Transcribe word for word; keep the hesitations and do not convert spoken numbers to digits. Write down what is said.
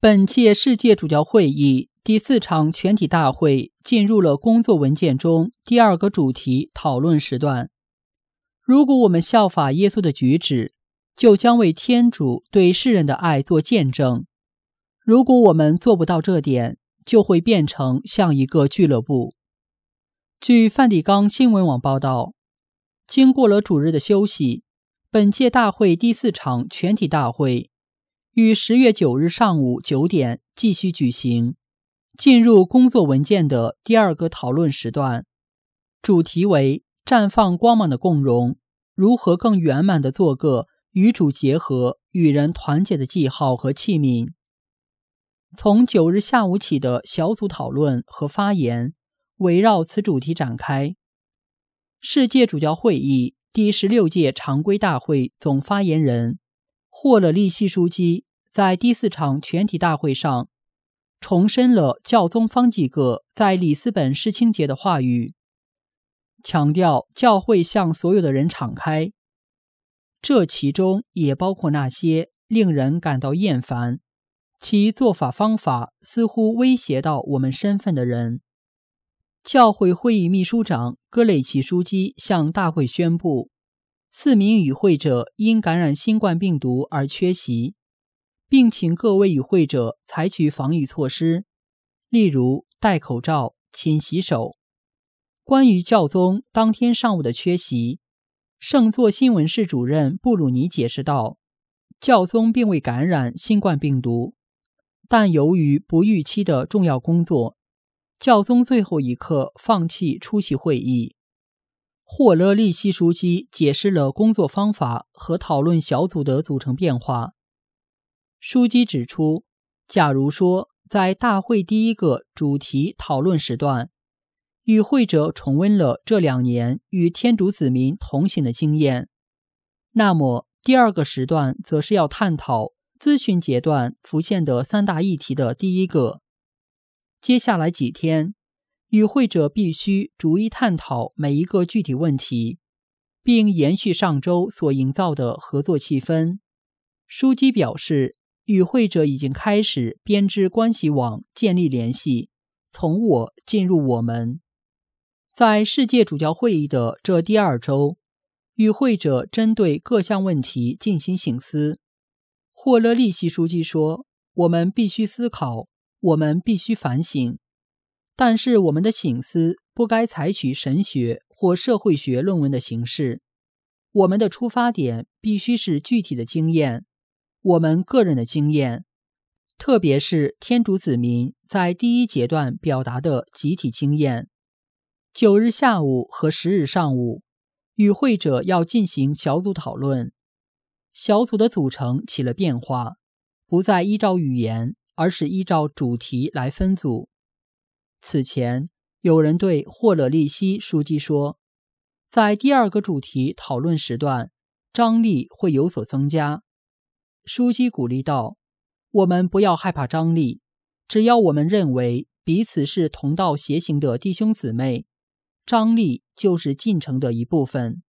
本届世界主教会议第四场全体大会进入了工作文件中第二个主题讨论时段。如果我们效法耶稣的举止，就将为天主对世人的爱做见证。如果我们做不到这点，就会变成像一个俱乐部。据梵蒂冈新闻网报道，经过了主日的休息，本届大会第四场全体大会于十月九日上午九点继续举行，进入工作文件的第二个讨论时段，主题为绽放光芒的共融，如何更圆满地做个与主结合、与人团结的记号和器皿。从九日下午起的小组讨论和发言围绕此主题展开。世界主教会议第十六届常规大会总发言人霍勒利希枢机在第四场全体大会上重申了教宗方济各在里斯本世青节的话语，强调教会向所有的人敞开，这其中也包括那些令人感到厌烦，其做法方法似乎威胁到我们身份的人。教会会议秘书长戈雷奇枢机向大会宣布，四名与会者因感染新冠病毒而缺席，并请各位与会者采取防疫措施，例如戴口罩、勤洗手。关于教宗当天上午的缺席，圣座新闻室主任布鲁尼解释道，教宗并未感染新冠病毒，但由于不预期的重要工作，教宗最后一刻放弃出席会议。霍勒利希枢机解释了工作方法和讨论小组的组成变化。枢机指出，假如说在大会第一个主题讨论时段，与会者重温了这两年与天主子民同行的经验，那么第二个时段则是要探讨咨询阶段浮现的三大议题的第一个。接下来几天，与会者必须逐一探讨每一个具体问题，并延续上周所营造的合作气氛。枢机表示，与会者已经开始编织关系网，建立联系，从我进入我们。在世界主教会议的这第二周，与会者针对各项问题进行省思。霍勒利希枢机说，我们必须思考，我们必须反省，但是我们的省思不该采取神学或社会学论文的形式，我们的出发点必须是具体的经验，我们个人的经验，特别是天主子民在第一阶段表达的集体经验。九日下午和十日上午，与会者要进行小组讨论。小组的组成起了变化，不再依照语言，而是依照主题来分组。此前，有人对霍勒利希枢机说，在第二个主题讨论时段，张力会有所增加。枢机鼓励道，我们不要害怕张力，只要我们认为彼此是同道协行的弟兄姊妹，张力就是进程的一部分。